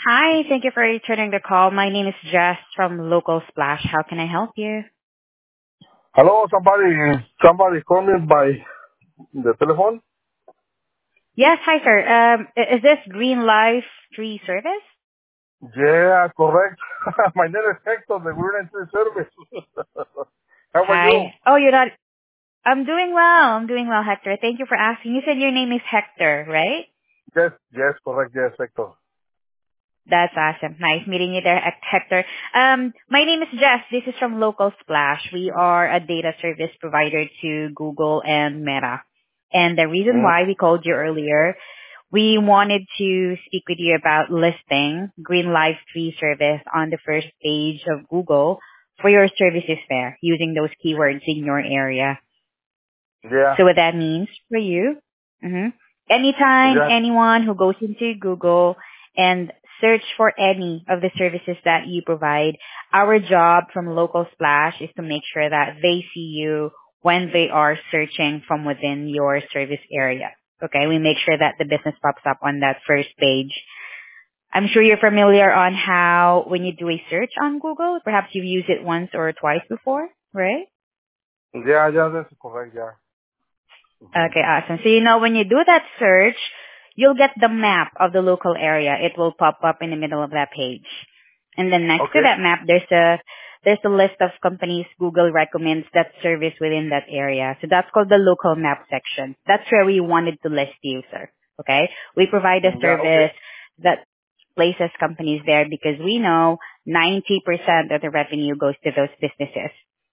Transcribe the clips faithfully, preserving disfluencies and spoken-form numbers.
Hi, thank you for returning the call. My name is Jess from Local Splash. How can I help you? Hello, somebody, somebody called me by the telephone. Yes, hi sir. Um, i- is this Green Life Tree Service? Yeah, correct. My name is Hector, the Green Entry Service. How are you? Hi. Oh, you're not. I'm doing well. I'm doing well, Hector. Thank you for asking. You said your name is Hector, right? Yes, yes, correct, yes, Hector. That's awesome. Nice meeting you there, Hec- Hector. Um, my name is Jess. This is from Local Splash. We are a data service provider to Google and Meta. And the reason Mm, why we called you earlier, we wanted to speak with you about listing Green Life Tree Service on the first page of Google for your services there using those keywords in your area. yeah, So what that means for you, hmm anytime yeah, anyone who goes into Google and search for any of the services that you provide, our job from Local Splash is to make sure that they see you when they are searching from within your service area. Okay, we make sure that the business pops up on that first page. I'm sure you're familiar on how when you do a search on Google, perhaps you've used it once or twice before, right? yeah, yeah, that's correct, yeah. Hmm. Okay, awesome. So you know when you do that search, you'll get the map of the local area. It will pop up in the middle of that page. And then next to Okay, that map, there's a there's a list of companies Google recommends that service within that area. So that's called the local map section. That's where we wanted to list you, sir. Okay? We provide a yeah, okay. service that places companies there because we know ninety percent of the revenue goes to those businesses.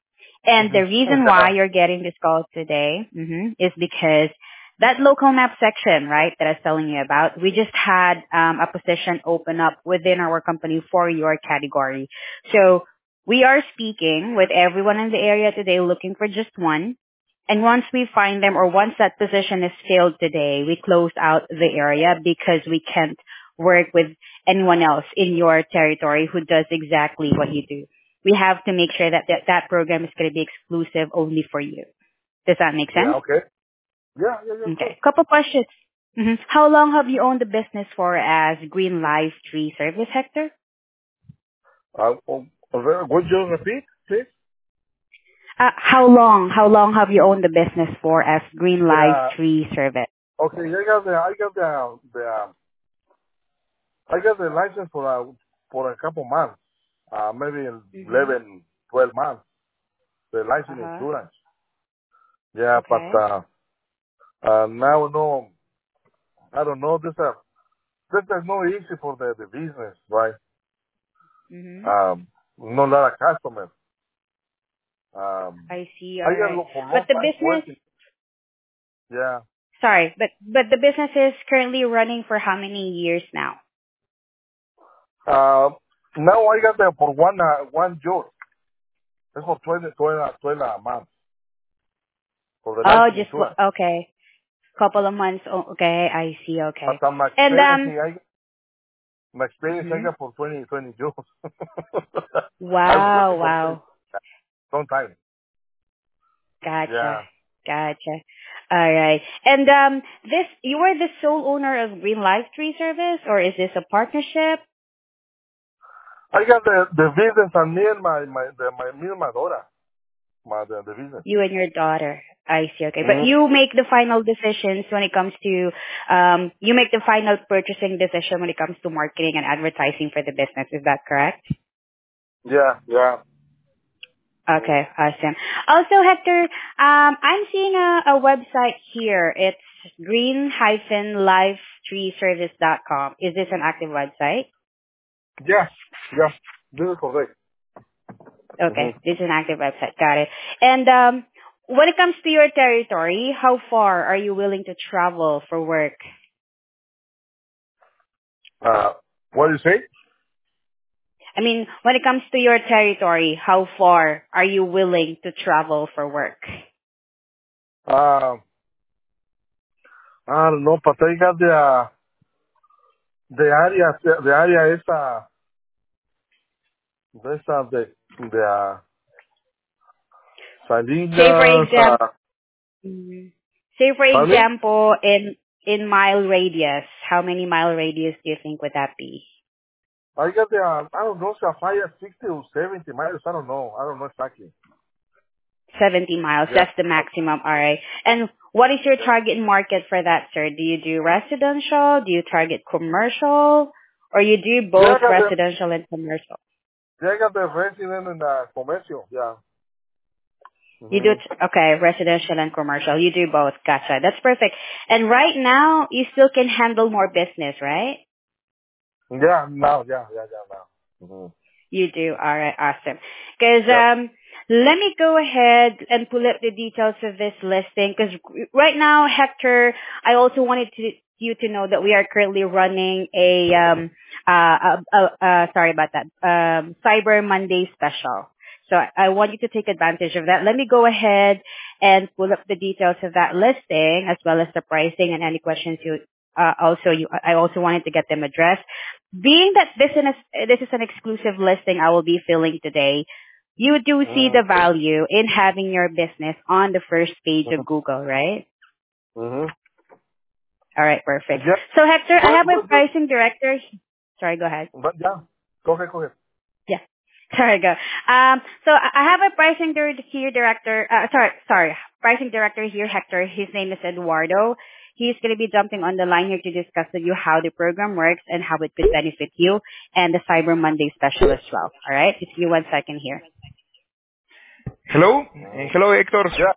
And Hmm. the reason why Yeah, you're getting this call today mhm, is because that local map section, right, that I was telling you about, we just had um, a position open up within our company for your category. So we are speaking with everyone in the area today looking for just one. And once we find them or once that position is filled today, we close out the area because we can't work with anyone else in your territory who does exactly what you do. We have to make sure that that, that program is going to be exclusive only for you. Does that make yeah, sense? okay. Yeah, yeah, yeah, of course. Okay. Couple questions. hmm How long have you owned the business for as Green Life Tree Service, Hector? Uh, oh, uh, would you repeat, please? Uh, how long? How long have you owned the business for as Green Life Yeah, Tree Service? okay, I got the, I got the, the, um, I got the license for a, for a couple months. Uh, maybe Mm-hmm. eleven, twelve months, the Uh license huh. insurance. Yeah, but Okay. uh, uh, now no, I don't know. This uh, this is no easy for the, the business, right? Mm-hmm. Um, no lot of customers. Um, I see. I All got right. look for But long the time business, working. Yeah. sorry, but but the business is currently running for how many years now? Uh, now I got them for one uh, one job. It's for twenty, twenty, twenty a month for the Oh, license just insurance. okay. Couple of months. Oh, okay, I see. But Okay. uh, my And experience, um. I my experience I Mhm. got for twenty, twenty jobs. I was Wow. working for twenty Wow. long time. Gotcha. Yeah. Gotcha. All right. And um, this you are the sole owner of Green Life Tree Service, or is this a partnership? I got the the business and me and my my the, my me and my daughter, my the, the business. You and your daughter. I see. Okay, but Mm. you make the final decisions when it comes to um, you make the final purchasing decision when it comes to marketing and advertising for the business. Is that correct? Yeah, yeah. Mm. Okay, awesome. Also, Hector, um, I'm seeing a, a website here. It's green life tree service dot com. Is this an active website? Yeah, yeah. This is correct. Okay, Mm-hmm. this is an active website. Got it. And um, when it comes to your territory, how far are you willing to travel for work? Uh, what do you say? I mean, when it comes to your territory, how far are you willing to travel for work? Uh, I don't know, but I got the uh, the area the area is uh, this uh, the the uh, Say for Salinas. example, Uh, say for pardon me? example, in in mile radius, how many mile radius do you think would that be? I got the, uh, I don't know, Sapphire sixty or seventy miles. I don't know. I don't know exactly. seventy miles. Yeah. That's the maximum. All right. And what is your target market for that, sir? Do you do residential? Do you target commercial? Or you do Yeah, I both got the, residential and commercial? yeah, I got the resident and the commercial. Yeah. You do, hmm t- okay, residential and commercial. You do both. Gotcha. That's perfect. And right now, you still can handle more business, right? Yeah, now, yeah, yeah, yeah, now. hmm You do. All right. Awesome. Because Yeah. um, let me go ahead and pull up the details of this listing. Because right now, Hector, I also wanted to you to know that we are currently running a um uh, uh, uh, uh sorry about that um Cyber Monday special. So I I want you to take advantage of that. Let me go ahead and pull up the details of that listing as well as the pricing and any questions you uh, also you I also wanted to get them addressed. Being that this is this is an exclusive listing I will be filling today, you do see the Mm-hmm. value in having your business on the first page of Google, right? Mm-hmm. All right, perfect. Yeah. So Hector, I But, have a but, but, pricing director. Sorry, go ahead. but yeah. Go ahead, go ahead. Yeah. Sorry, go. Um, so I I have a pricing dir- here director. Uh, sorry, sorry, pricing director here, Hector. His name is Eduardo. He's going to be jumping on the line here to discuss with you how the program works and how it could benefit you and the Cyber Monday special as well. All right, just give me one second here. Hello? Uh, hello, Hector. Yeah.